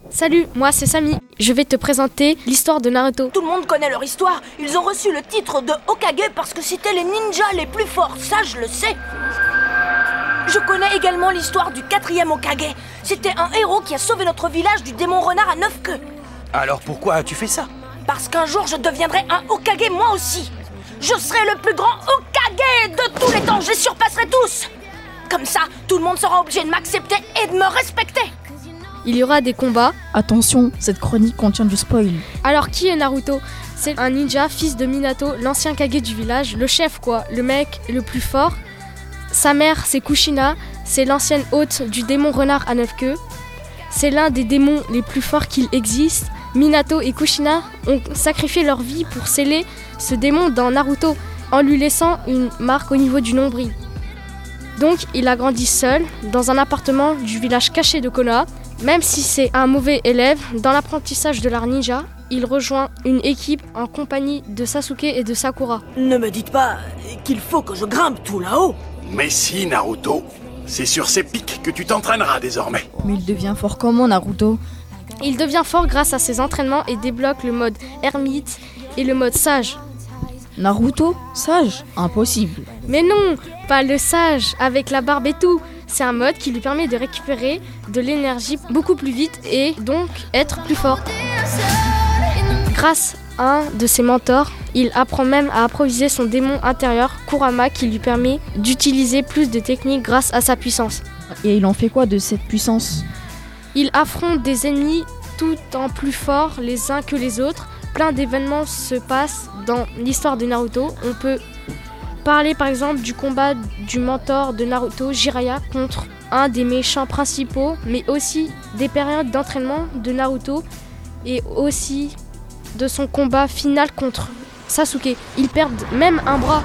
Salut, moi c'est Samy. Je vais te présenter l'histoire de Naruto. Tout le monde connaît leur histoire. Ils ont reçu le titre de Hokage parce que c'était les ninjas les plus forts, ça je le sais. Je connais également l'histoire du 4e Hokage. C'était un héros qui a sauvé notre village du démon renard à 9 queues. Alors pourquoi as-tu fait ça? Parce qu'un jour je deviendrai un Hokage moi aussi. Je serai le plus grand Hokage de tous les temps, je les surpasserai tous. Comme ça, tout le monde sera obligé de m'accepter et de me respecter. Il y aura des combats. Attention, cette chronique contient du spoil. Alors qui est Naruto? C'est un ninja, fils de Minato, l'ancien Kage du village, le chef quoi, le mec le plus fort. Sa mère c'est Kushina, c'est l'ancienne hôte du démon renard à 9 queues. C'est l'un des démons les plus forts qu'il existe. Minato et Kushina ont sacrifié leur vie pour sceller ce démon dans Naruto, en lui laissant une marque au niveau du nombril. Donc il a grandi seul, dans un appartement du village caché de Konoha. Même si c'est un mauvais élève, dans l'apprentissage de l'art ninja, il rejoint une équipe en compagnie de Sasuke et de Sakura. Ne me dites pas qu'il faut que je grimpe tout là-haut. Mais si, Naruto, c'est sur ces pics que tu t'entraîneras désormais. Mais il devient fort comment, Naruto? Il devient fort grâce à ses entraînements et débloque le mode ermite et le mode sage. Naruto? Sage? Impossible. Mais non, pas le sage, avec la barbe et tout. C'est un mode qui lui permet de récupérer de l'énergie beaucoup plus vite et donc être plus fort. Grâce à un de ses mentors, il apprend même à improviser son démon intérieur, Kurama, qui lui permet d'utiliser plus de techniques grâce à sa puissance. Et il en fait quoi de cette puissance? Il affronte des ennemis tout en plus forts les uns que les autres. Plein d'événements se passent dans l'histoire de Naruto. On peut parler par exemple du combat du mentor de Naruto, Jiraiya, contre un des méchants principaux, mais aussi des périodes d'entraînement de Naruto et aussi de son combat final contre Sasuke. Ils perdent même un bras.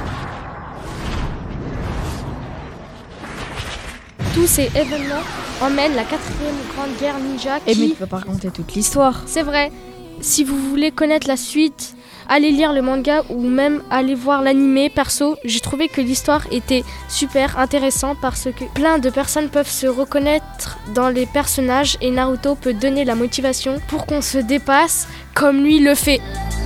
Tous ces événements emmènent la 4e grande guerre ninja Mais qui... tu peux pas raconter toute l'histoire. C'est vrai, si vous voulez connaître la suite, allez lire le manga ou même allez voir l'animé. Perso, j'ai trouvé que l'histoire était super intéressante parce que plein de personnes peuvent se reconnaître dans les personnages et Naruto peut donner la motivation pour qu'on se dépasse comme lui le fait.